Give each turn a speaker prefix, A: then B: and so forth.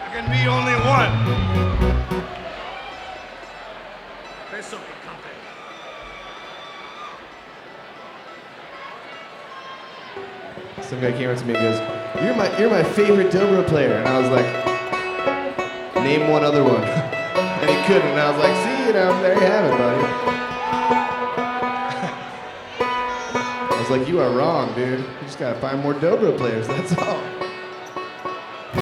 A: can be only one.
B: Some guy came up to me and goes, you're my favorite dobro player. And I was like, name one other one. And he couldn't. And I was like, see, there you have it, buddy. I was like, you are wrong, dude. You just gotta find more dobro players, that's all.